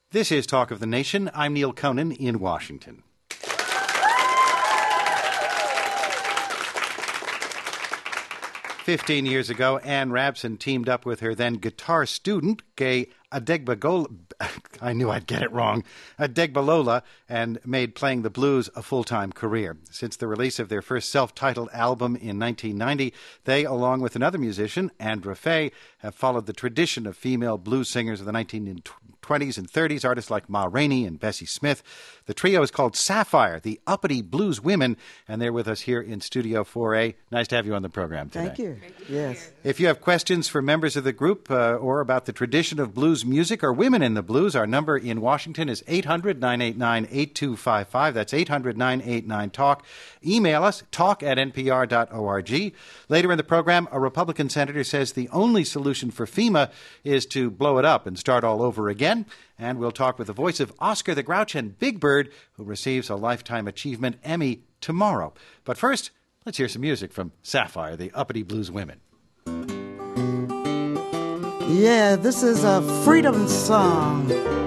This is Talk of the Nation. I'm Neil Conan in Washington. "15 years ago, Ann Rabson teamed up with her then guitar student, Gay Adegbagola, I knew I'd get it wrong, Adegbalola, and made playing the blues a full-time career. Since the release of their first self-titled album in 1990, they, along with another musician, Andra Faye, have followed the tradition of female blues singers of the 1920s and 30s, artists like Ma Rainey and Bessie Smith. The trio is called Sapphire, the Uppity Blues Women, and they're with us here in Studio 4A. Nice to have you on the program today. Thank you. Yes. If you have questions for members of the group or about the tradition of blues music or women in the blues, our number in Washington is 800-989-8255. That's 800-989-TALK. Email us, talk@npr.org. Later in the program, a Republican senator says the only solution for FEMA is to blow it up and start all over again. And we'll talk with the voice of Oscar the Grouch and Big Bird, who receives a Lifetime Achievement Emmy tomorrow. But first, let's hear some music from Sapphire, the Uppity Blues Women. Yeah, this is a freedom song.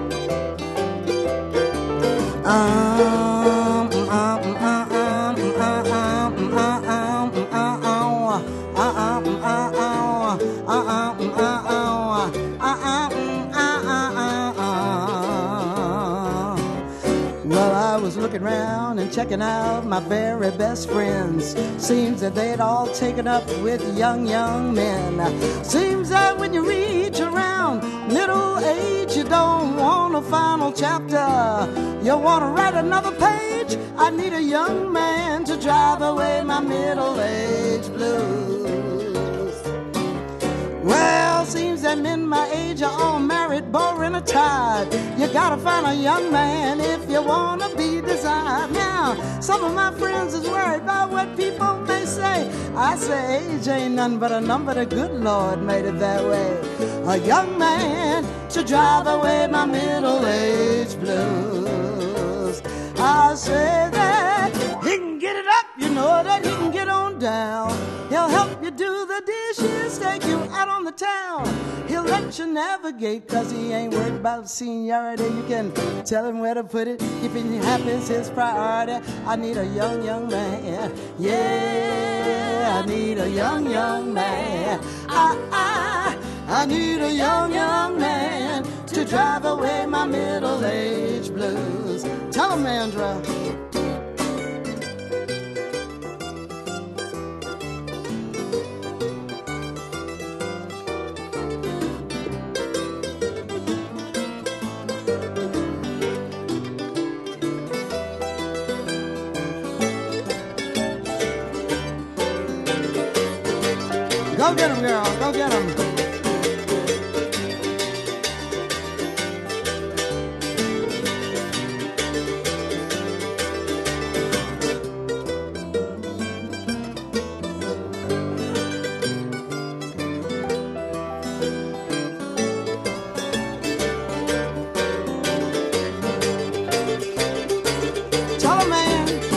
Well, I was looking around and checking out my very best friends. Seems that they'd all taken up with young men. Seems that when you reach around middle age, you don't want a final chapter. You want to write another page. I need a young man to drive away my middle age blues. Well, seems that men my age are all married, boring or tired. You gotta find a young man if you wanna be desired. Now, some of my friends is worried about what people may say. I say age ain't none but a number. The good Lord made it that way. A young man to drive away my middle age blues. I say that he can get it up, you know that he can get on down. He'll help you do the dishes, take you out on the town. He'll let you navigate, cause he ain't worried about seniority. You can tell him where to put it, keeping you happy is his priority. I need a young man. Yeah, I need a young man. I need a young man to drive away my middle age blues. Tell him, Andra. Go get him, girl. Go get him. Tell him, man.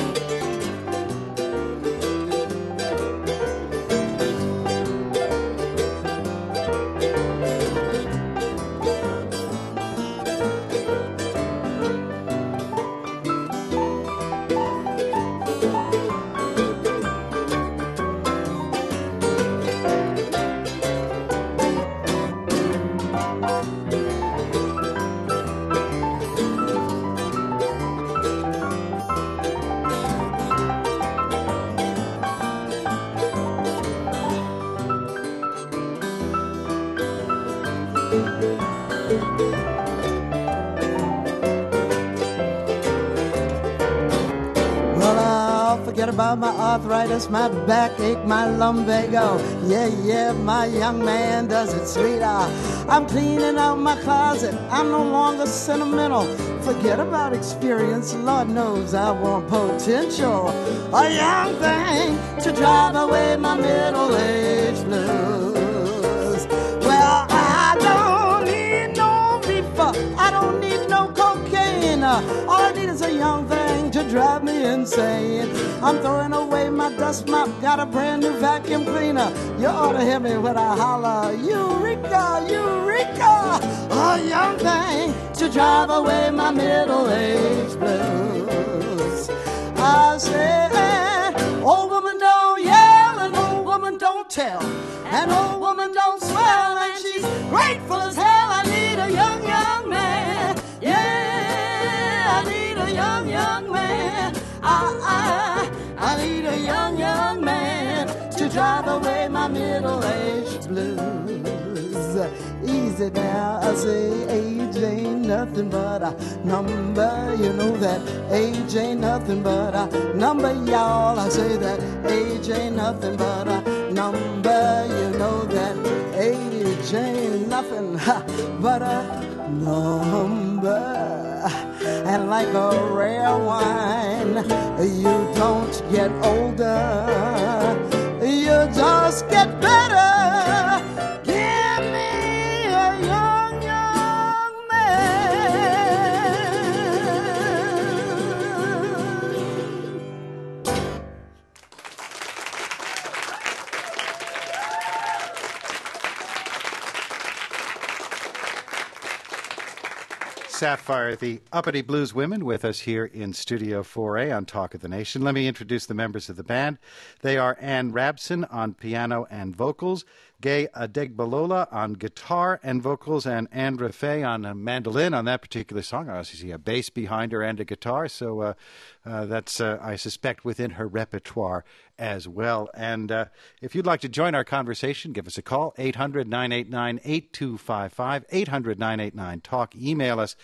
Forget about my arthritis, my backache, my lumbago. Yeah, my young man does it sweeter. I'm cleaning out my closet, I'm no longer sentimental. Forget about experience, Lord knows I want potential. A young thing to drive away my middle age blues. Well, I don't need no reefer, I don't need no cocaine. All I need is a young thing to drive me insane. I'm throwing away my dust mop, got a brand new vacuum cleaner. You ought to hear me when I holler, Eureka, Eureka! A young thing to drive away my middle-aged blues. I say, old woman don't yell, and old woman don't tell, and old woman don't swell, and she's grateful as hell. I need a young, young man. Yeah, I need a young, young man. I need a young, young man to drive away my middle-aged blues. Easy now, I say age ain't nothing but a number. You know that age ain't nothing but a number, y'all. I say that age ain't nothing but a number. You know that age ain't nothing but a number. And like a rare wine, you don't get older, you just get better. Give me a young, young man. Sapphire, the Uppity Blues Women, with us here in Studio 4A on Talk of the Nation. Let me introduce the members of the band. They are Ann Rabson on piano and vocals, Gay Adegbalola on guitar and vocals, and Andra Faye on a mandolin on that particular song. I also see a bass behind her and a guitar, so that's, I suspect, within her repertoire as well. And if you'd like to join our conversation, give us a call, 800-989-8255, 800-989-TALK. Email us,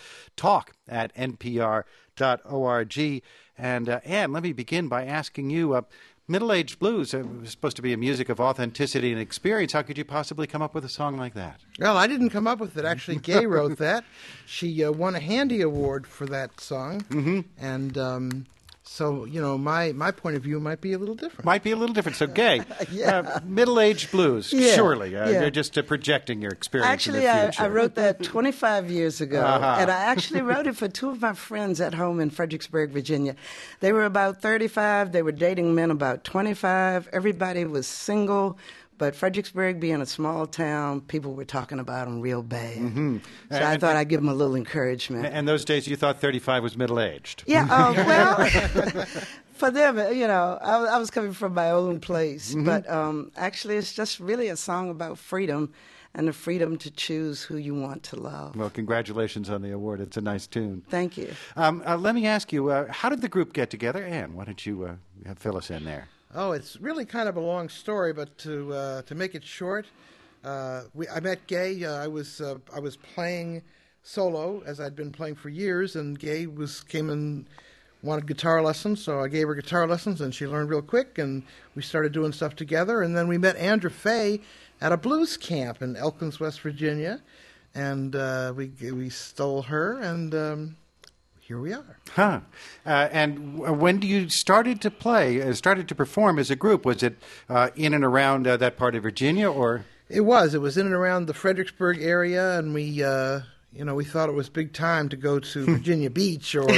talk@npr.org. And Ann, let me begin by asking you, middle-aged blues was supposed to be a music of authenticity and experience. How could you possibly come up with a song like that? Well, I didn't come up with it. Actually, Gay wrote that. She won a Handy Award for that song. Mm-hmm. And so, you know, my point of view might be a little different. Might be a little different. So, Gay, Yeah. Middle-aged blues, Yeah. surely. Yeah. You're just projecting your experience Actually, in the future. I wrote that 25 years ago, Uh-huh. and I actually wrote it for two of my friends at home in Fredericksburg, Virginia. They were about 35. They were dating men about 25. Everybody was single, but Fredericksburg being a small town, people were talking about them real bad. Mm-hmm. So I thought I'd give them a little encouragement. And those days you thought 35 was middle-aged. Yeah, well, for them, you know, I was coming from my own place. Mm-hmm. But actually, it's just really a song about freedom and the freedom to choose who you want to love. Well, congratulations on the award. It's a nice tune. Thank you. Let me ask you, how did the group get together? Ann, why don't you fill us in there? Oh, it's really kind of a long story, but to make it short, I met Gay. I was playing solo, as I'd been playing for years, and Gay came and wanted guitar lessons, so I gave her guitar lessons, and she learned real quick, and we started doing stuff together. And then we met Andra Faye at a blues camp in Elkins, West Virginia, and we stole her, and here we are. Huh. And when you started to started to perform as a group, was it in and around that part of Virginia, or? It was in and around the Fredericksburg area, and we thought it was big time to go to Virginia Beach or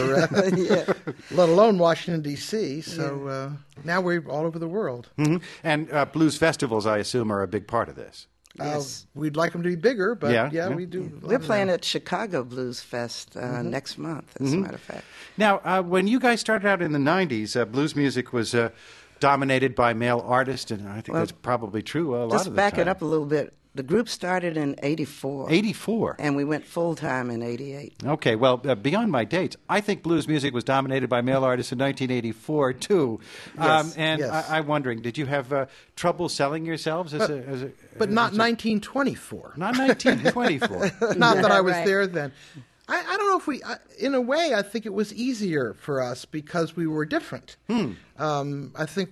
let alone Washington, D.C. So now we're all over the world. Mm-hmm. And blues festivals, I assume, are a big part of this. Yes. We'd like them to be bigger, but yeah. We do. We're playing at Chicago Blues Fest next month, as a matter of fact. Now, when you guys started out in the 90s, blues music was dominated by male artists, and I think that's probably true a lot of the time. Just back it up a little bit. The group started in 84. 84? And we went full-time in 88. Okay, well, beyond my dates, I think blues music was dominated by male artists in 1984, too. Yes, and yes. I'm wondering, did you have trouble selling yourselves But not 1924. Not 1924. Not that I was Right. there then. I don't know if in a way, I think it was easier for us because we were different. I think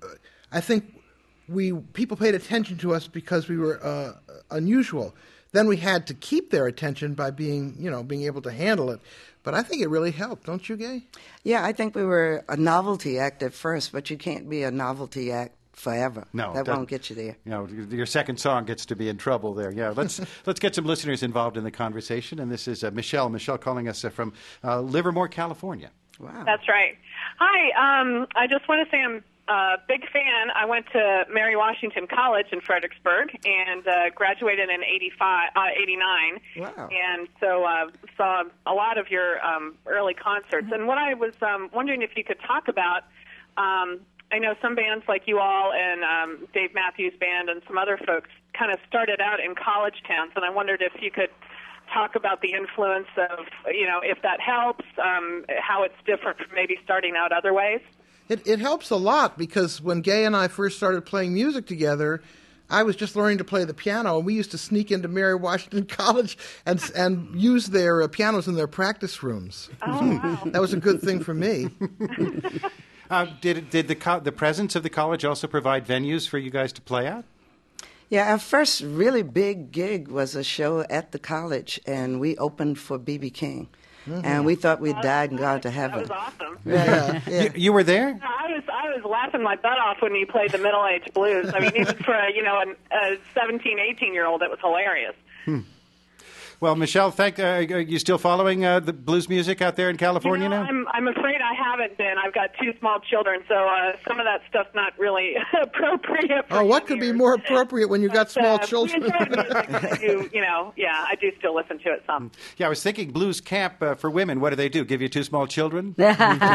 people paid attention to us because we were unusual. Then we had to keep their attention by being able to handle it. But I think it really helped, don't you, Gay? Yeah, I think we were a novelty act at first, but you can't be a novelty act forever. No, that won't get you there. Your second song gets to be in trouble there. Yeah, let's get some listeners involved in the conversation. And this is Michelle calling us from Livermore, California. Wow. That's right. Hi, I just want to say I'm a big fan. I went to Mary Washington College in Fredericksburg and graduated in 89. Wow. And so saw a lot of your early concerts. And what I was wondering if you could talk about, I know some bands like you all and Dave Matthews Band and some other folks kind of started out in college towns, and I wondered if you could talk about the influence of, if that helps, how it's different from maybe starting out other ways. It helps a lot because when Gay and I first started playing music together, I was just learning to play the piano, and we used to sneak into Mary Washington College and use their pianos in their practice rooms. Oh, wow. That was a good thing for me. Did the presence of the college also provide venues for you guys to play at? Yeah, our first really big gig was a show at the college, and we opened for B.B. King. Mm-hmm. And we thought we'd died and gone to heaven. That was awesome. Yeah. You were there? I was laughing my butt off when you played the middle-aged blues. I mean, even for a 17, 18-year-old, it was hilarious. Well, Michelle, are you still following the blues music out there in California now? I'm afraid I haven't been. I've got 2 small children, so some of that stuff's not really appropriate. Oh, what could be more appropriate when you've got small children? We enjoy music. I do still listen to it some. Yeah, I was thinking blues camp for women. What do? Give you 2 small children? Well,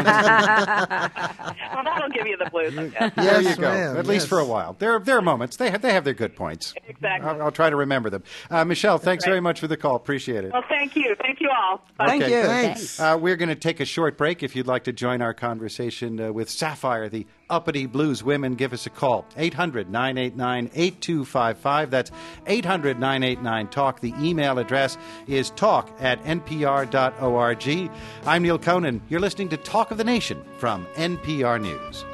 that'll give you the blues, I guess. There you Yes, go. ma'am, At least yes. for a while. There are moments. They have their good points. Exactly. I'll try to remember them. Michelle, thanks very much for the call. Appreciate it. Well, thank you. Thank you all. Bye. Thank you. Thanks. We're going to take a short break. If you'd like to join our conversation with Sapphire, the uppity blues women, give us a call. 800-989-8255. That's 800-989-TALK. The email address is talk@npr.org. I'm Neil Conan. You're listening to Talk of the Nation from NPR News.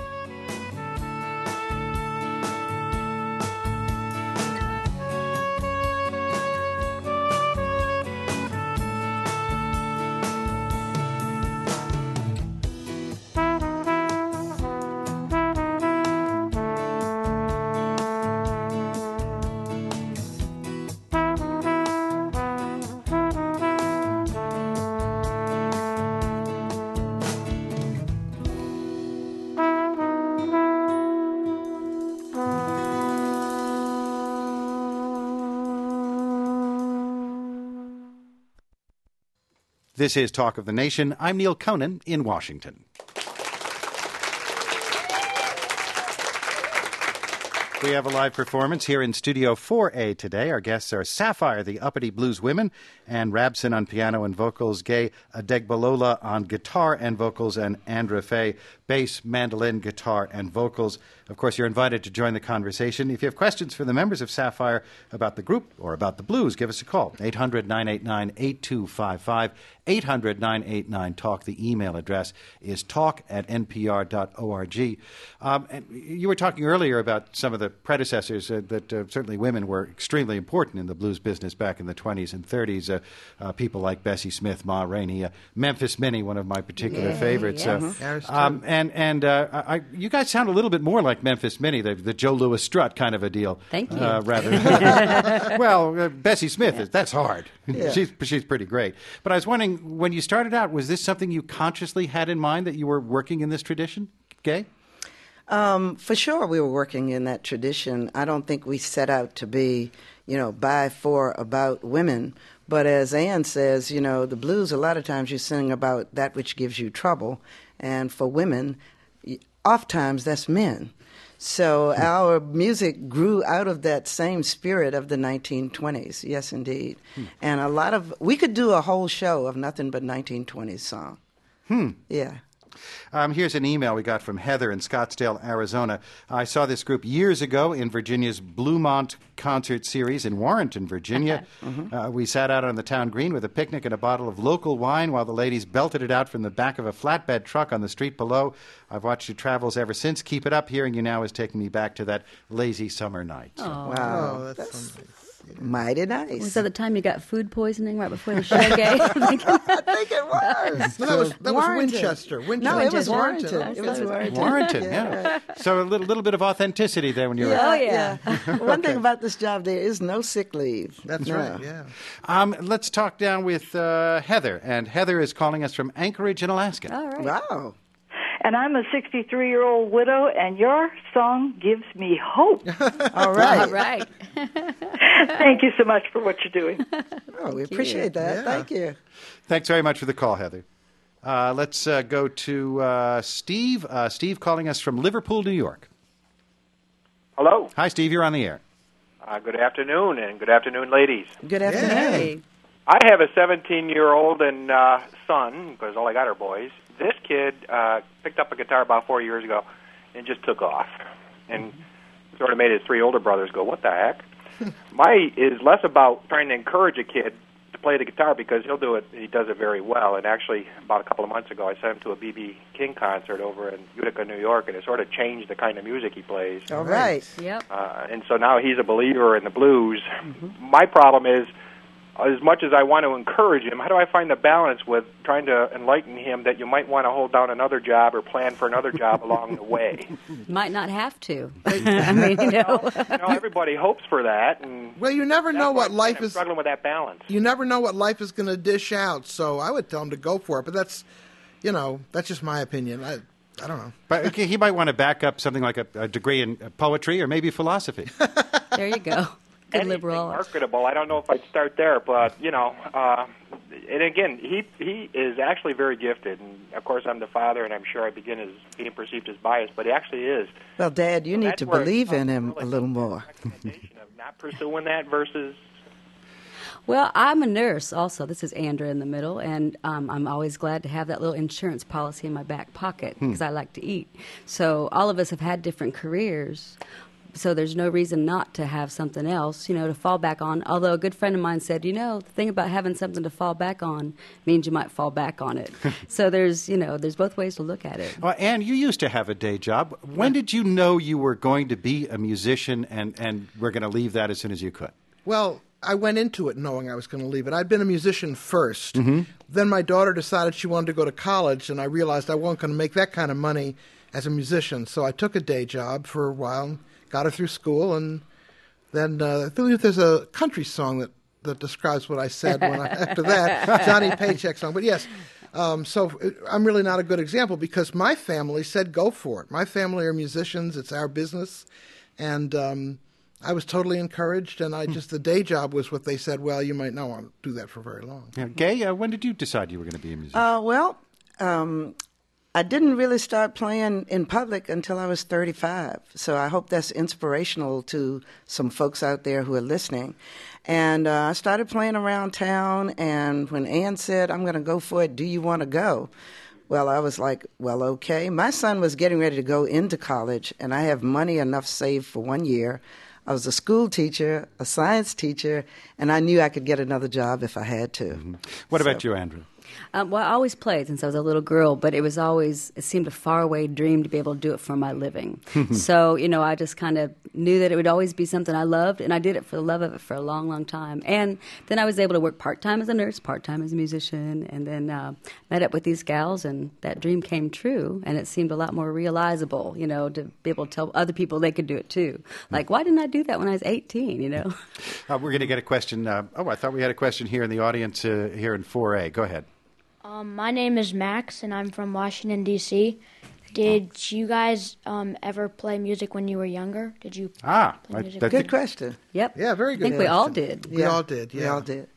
This is Talk of the Nation. I'm Neil Conan in Washington. We have a live performance here in Studio 4A today. Our guests are Sapphire, the uppity blues women, and Rabson on piano and vocals, Gay Adegbalola on guitar and vocals, and Andra Faye, bass, mandolin, guitar, and vocals. Of course, you're invited to join the conversation. If you have questions for the members of Sapphire about the group or about the blues, give us a call. 800-989-8255, 800-989-TALK. The email address is talk@npr.org. And you were talking earlier about some of the predecessors that certainly women were extremely important in the blues business back in the 20s and 30s. People like Bessie Smith, Ma Rainey, Memphis Minnie, one of my particular favorites. Ours too. You guys sound a little bit more like Memphis Minnie, the Joe Louis Strut kind of a deal. Thank you. Rather, well, Bessie Smith, that's hard. Yeah. She's pretty great. But I was wondering, when you started out, was this something you consciously had in mind that you were working in this tradition, Gay? For sure, we were working in that tradition. I don't think we set out to be, by, for, about women. But as Ann says, the blues, a lot of times you sing about that which gives you trouble. And for women, oftentimes that's men. So our music grew out of that same spirit of the 1920s. Yes, indeed. And we could do a whole show of nothing but 1920s song. Yeah. Here's an email we got from Heather in Scottsdale, Arizona. I saw this group years ago in Virginia's Bluemont concert series in Warrenton, Virginia. We sat out on the town green with a picnic and a bottle of local wine while the ladies belted it out from the back of a flatbed truck on the street below. I've watched your travels ever since. Keep it up. Hearing you now is taking me back to that lazy summer night. So. Wow. Oh, that's something. Mighty nice. Was that the time you got food poisoning right before the show, Gay? I think it was. No, that was Warrington. Winchester. No, it was Warrington. Warrington. It was Warrington. Warrington, yeah. So a little bit of authenticity there when you were. Oh, yeah. One thing about this job, there is no sick leave. That's No. right, yeah. Let's talk now with Heather, and Heather is calling us from Anchorage in Alaska. All right. Wow. And I'm a 63-year-old widow, and your song gives me hope. All right. All right. Thank you so much for what you're doing. Oh, we appreciate that. Yeah. Thank you. Thanks very much for the call, Heather. Let's go to Steve. Steve calling us from Liverpool, New York. Hello. Hi, Steve. You're on the air. Good afternoon, and good afternoon, ladies. Good afternoon. Hey. I have a 17-year-old and son, because all I got are boys. This kid picked up a guitar about 4 years ago and just took off, and sort of made his three older brothers go, what the heck? My is less about trying to encourage a kid to play the guitar, because he'll do it. He does it very well. And actually, about a couple of months ago, I sent him to a B.B. King concert over in Utica, New York, and it sort of changed the kind of music he plays. All right. Yep. And so now he's a believer in the blues. My problem is, as much as I want to encourage him, how do I find the balance with trying to enlighten him that you might want to hold down another job or plan for another job along the way? Might not have to. I mean, you know. Everybody hopes for that. And Well, you never know what life I'm is. struggling with that balance. You never know what life is going to dish out. So I would tell him to go for it. But that's just my opinion. I don't know. But okay, he might want to back up something like a degree in poetry or maybe philosophy. There you go. Good Anything liberal. marketable. I don't know if I'd start there, but and again, he is actually very gifted, and of course I'm the father, and I'm sure I begin as being perceived as biased, but he actually is. Well, Dad, you need That's to where it believe in comes him really a little more. recommendation of not pursuing that versus. Well, I'm a nurse also. This is Andrea in the middle, and I'm always glad to have that little insurance policy in my back pocket because I like to eat. So all of us have had different careers. So there's no reason not to have something else, to fall back on. Although a good friend of mine said, the thing about having something to fall back on means you might fall back on it. So there's both ways to look at it. Well, Anne, you used to have a day job. When did you know you were going to be a musician and were going to leave that as soon as you could? Well, I went into it knowing I was going to leave it. I'd been a musician first. Then my daughter decided she wanted to go to college, and I realized I wasn't going to make that kind of money as a musician. So I took a day job for a while, got her through school, and then I believe there's a country song that describes what I said after that, Johnny Paycheck song. But yes, so I'm really not a good example because my family said go for it. My family are musicians. It's our business. And I was totally encouraged, and the day job was what they said, well, you might not want to do that for very long. Yeah. Gay, when did you decide you were going to be a musician? I didn't really start playing in public until I was 35. So I hope that's inspirational to some folks out there who are listening. And I started playing around town, and when Ann said, I'm going to go for it, do you want to go? Well, I was like, well, okay. My son was getting ready to go into college, and I have money enough saved for 1 year. I was a school teacher, a science teacher, and I knew I could get another job if I had to. What about you, Andrew? Well, I always played since I was a little girl, but it seemed a faraway dream to be able to do it for my living. So, I just kind of knew that it would always be something I loved, and I did it for the love of it for a long, long time. And then I was able to work part-time as a nurse, part-time as a musician, and then met up with these gals, and that dream came true, and it seemed a lot more realizable, to be able to tell other people they could do it too. Like, why didn't I do that when I was 18, We're going to get a question. I thought we had a question here in the audience here in 4A. Go ahead. My name is Max, and I'm from Washington, D.C. Did you guys ever play music when you were younger? Did you play music? Good question. Yep. Yeah, very good I think we question. all did. We all did, yeah. We all did.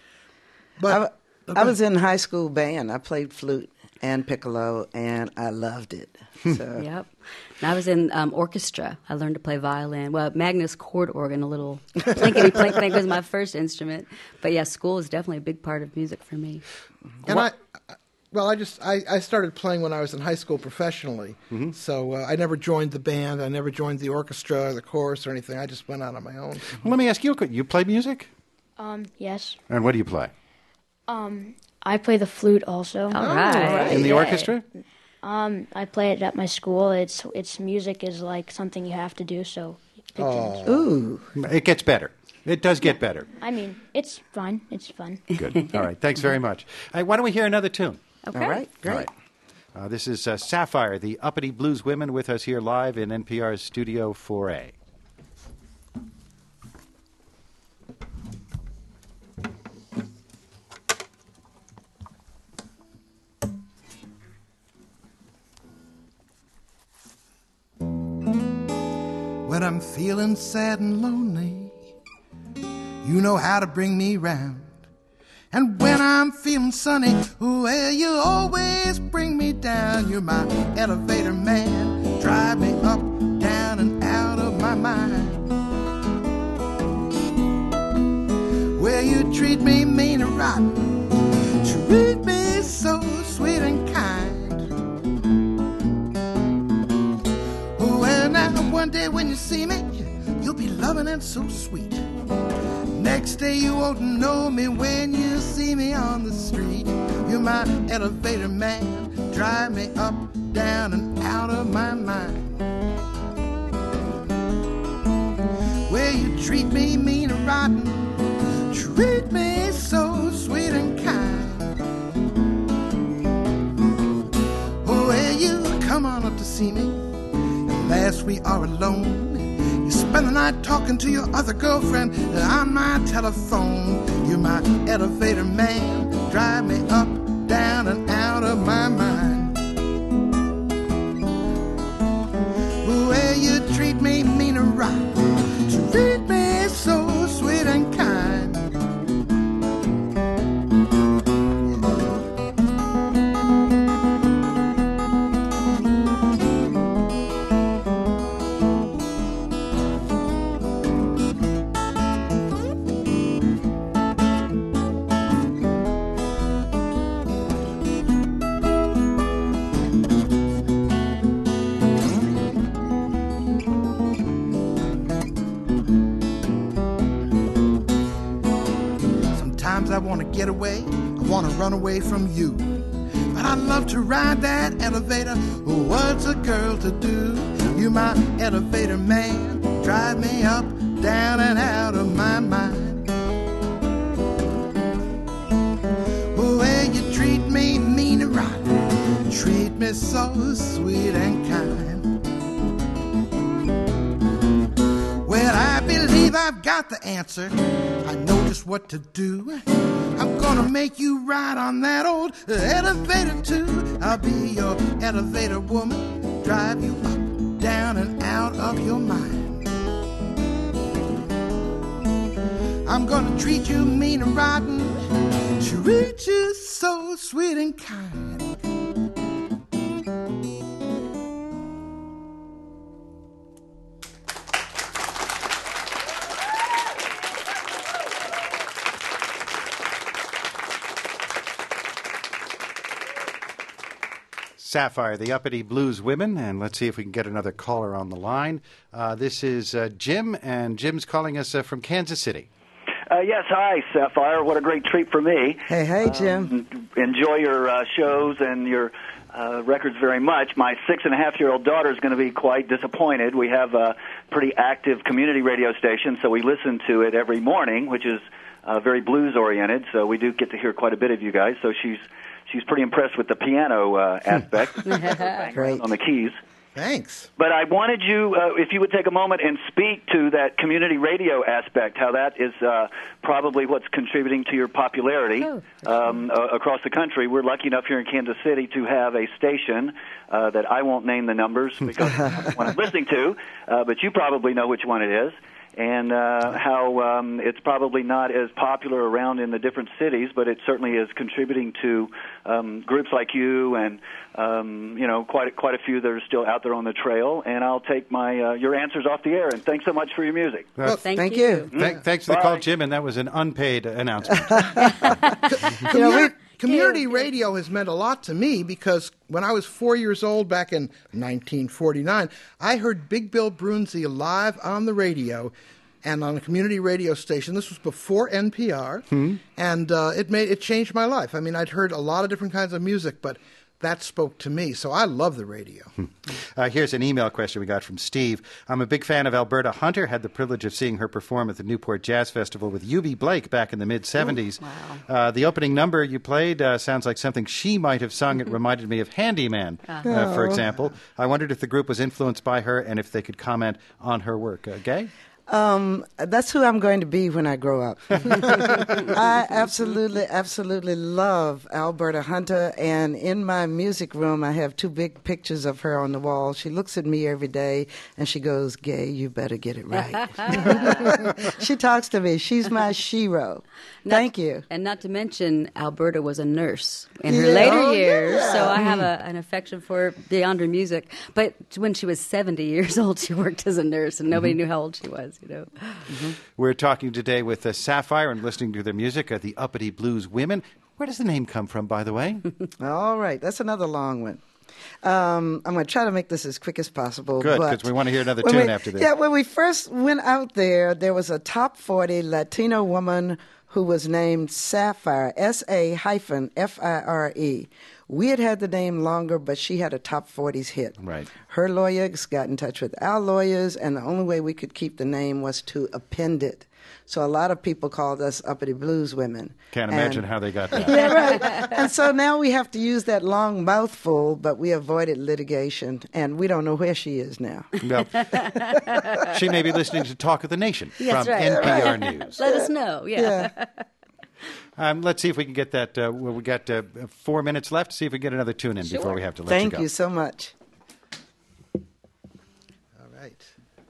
But I was in high school band. I played flute and piccolo, and I loved it. So. Yep. And I was in orchestra. I learned to play violin. Well, Magnus chord organ, a little plinkety plink thing was my first instrument. But yeah, school is definitely a big part of music for me. And I started playing when I was in high school professionally. So I never joined the band. I never joined the orchestra or the chorus or anything. I just went out on my own. Well, let me ask you, you play music? Yes. And what do you play? I play the flute also. All right. In the Yay. orchestra? I play it at my school. It's music is like something you have to do, so. Ooh. It gets better. It does get better. I mean, it's fun. It's fun. Good. All right. Thanks very much. Why don't we hear another tune? Okay. All right, great. All right. This is Sapphire, the Uppity Blues Women, with us here live in NPR's Studio 4A. When I'm feeling sad and lonely, you know how to bring me round. And when I'm feeling sunny, well, you always bring me down. You're my elevator man, drive me up, down, and out of my mind. Well, you treat me mean and rotten, treat me so sweet and kind. Well, now one day when you see me, you'll be loving and so sweet. Next day you won't know me when you see me on the street. You're my elevator man, drive me up, down, and out of my mind. Well, you treat me mean and rotten, treat me so sweet and kind. Oh, well, you come on up to see me, and last we are alone. You spend the night talking to your other girlfriend on my telephone. You're my elevator man, drive me up, down, and out of my mind. Well, you treat me mean and right, treat me so sweet and kind. I want to get away, I want to run away from you. But I love to ride that elevator, what's a girl to do? You're my elevator man, drive me up, down, and out of my mind. Well, you treat me mean and right, treat me so sweet and kind. Well, I believe I've got the answer, I know just what to do. I'm gonna make you ride on that old elevator too. I'll be your elevator woman, drive you up, down, and out of your mind. I'm gonna treat you mean and rotten, treat you so sweet and kind. Sapphire, the Uppity Blues Women, and let's see if we can get another caller on the line. This is Jim, and Jim's calling us from Kansas City. Yes, hi, Sapphire. What a great treat for me. Hey, Jim. Enjoy your shows and your records very much. My 6.5-year-old daughter is going to be quite disappointed. We have a pretty active community radio station, so we listen to it every morning, which is very blues-oriented, so we do get to hear quite a bit of you guys. So she's pretty impressed with the piano aspect. Great. On the keys. Thanks. But I wanted you, if you would take a moment and speak to that community radio aspect, how that is probably what's contributing to your popularity across the country. We're lucky enough here in Kansas City to have a station that I won't name the numbers because that's what I'm listening to, but you probably know which one it is. And how it's probably not as popular around in the different cities, but it certainly is contributing to groups like you and quite a few that are still out there on the trail. And I'll take my your answers off the air. And thanks so much for your music. Well, thank you. Thanks for the call, Jim. And that was an unpaid announcement. Community radio has meant a lot to me because when I was 4 years old back in 1949, I heard Big Bill Broonzy live on the radio and on a community radio station. This was before NPR, and it changed my life. I mean, I'd heard a lot of different kinds of music, but that spoke to me. So I love the radio. Here's an email question we got from Steve. I'm a big fan of Alberta Hunter. Had the privilege of seeing her perform at the Newport Jazz Festival with Eubie Blake back in the mid-'70s. Wow. The opening number you played sounds like something she might have sung. It reminded me of Handyman, for example. I wondered if the group was influenced by her and if they could comment on her work. Gay? That's who I'm going to be when I grow up. I absolutely love Alberta Hunter, and in my music room I have 2 big pictures of her on the wall. She looks at me every day and she goes, "Gay, you better get it right." She talks to me. She's my shero. Thank you. And not to mention, Alberta was a nurse in her later years, so I have an affection for her beyond her music. But when she was 70 years old, she worked as a nurse, and nobody knew how old she was. We're talking today with Sapphire and listening to their music, the Uppity Blues Women. Where does the name come from, by the way? All right, that's another long one. I'm going to try to make this as quick as possible. Good, because we want to hear another tune after this. Yeah, when we first went out there was a top 40 Latino woman who was named Sapphire, S-A-F-I-R-E. We had the name longer, but she had a top 40s hit. Right. Her lawyers got in touch with our lawyers, and the only way we could keep the name was to append it. So a lot of people called us Uppity Blues Women. Can't imagine how they got that. Yeah, right. And so now we have to use that long mouthful, but we avoided litigation, and we don't know where she is now. Well, she may be listening to Talk of the Nation That's from right. NPR News. Let us know. Yeah. Let's see if we can get that. We got 4 minutes left. See if we can get another tune in before we have to let you go. Thank you so much. All right.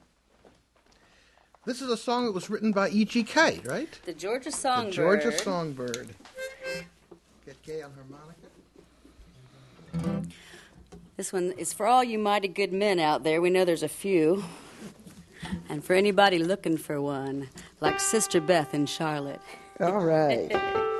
This is a song that was written by E.G.K., right? The Georgia Songbird. The Georgia Songbird. Get Gay on harmonica. This one is for all you mighty good men out there. We know there's a few. And for anybody looking for one, like Sister Beth in Charlotte. All right.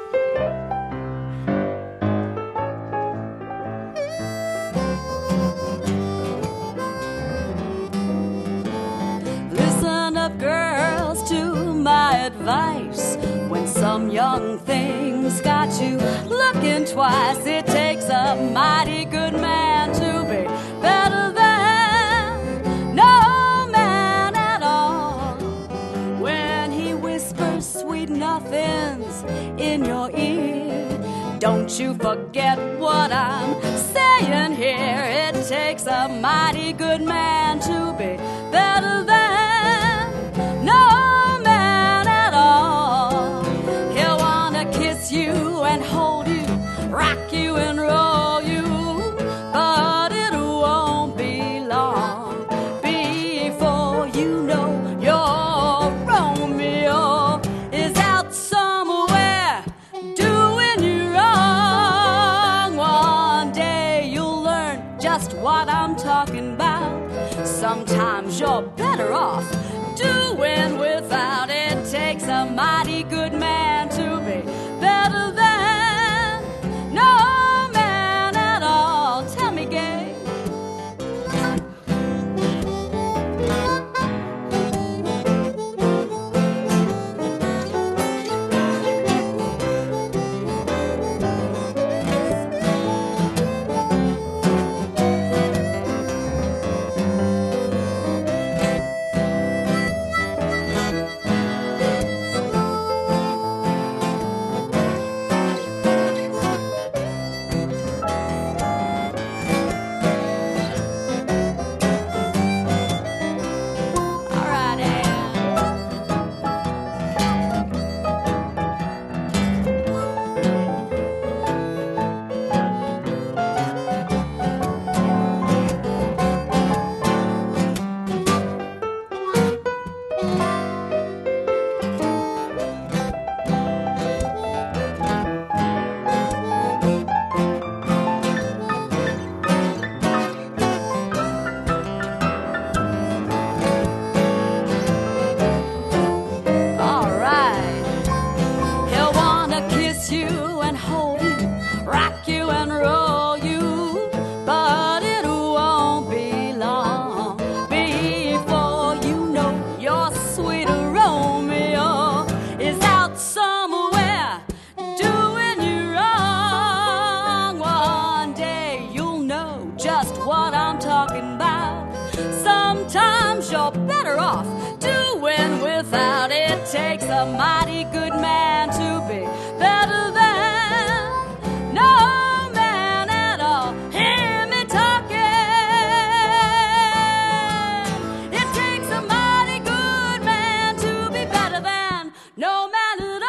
Listen up, girls, to my advice. When some young thing's got you looking twice, it takes a mighty good man to be better than no man at all. When he whispers sweet nothings in your ear, don't you forget what I'm saying here. It takes a mighty good man to be better than no man at all. He'll wanna kiss you and hold you, rock you and roll you, but it won't be long before you know your Romeo is out somewhere doing you wrong. One day you'll learn just what I'm talking about. Sometimes you're better off doing without. It takes a mighty good man to be better than no man at all. Tell me, Gay. you're better off doing without. It takes a mighty good man to be better than no man at all. Hear me talking. It takes a mighty good man to be better than no man at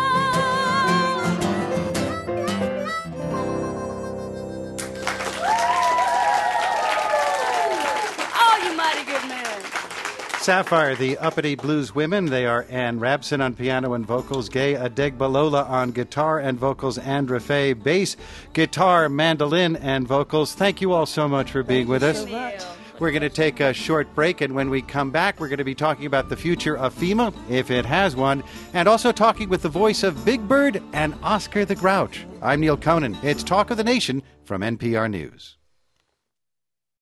all. Oh, you mighty good man. Sapphire, the Uppity Blues Women. They are Ann Rabson on piano and vocals, Gay Adegbalola on guitar and vocals, Andra Faye, bass, guitar, mandolin, and vocals. Thank you all so much for being with us. We're going to take a short break, and when we come back, we're going to be talking about the future of FEMA, if it has one, and also talking with the voice of Big Bird and Oscar the Grouch. I'm Neil Conan. It's Talk of the Nation from NPR News.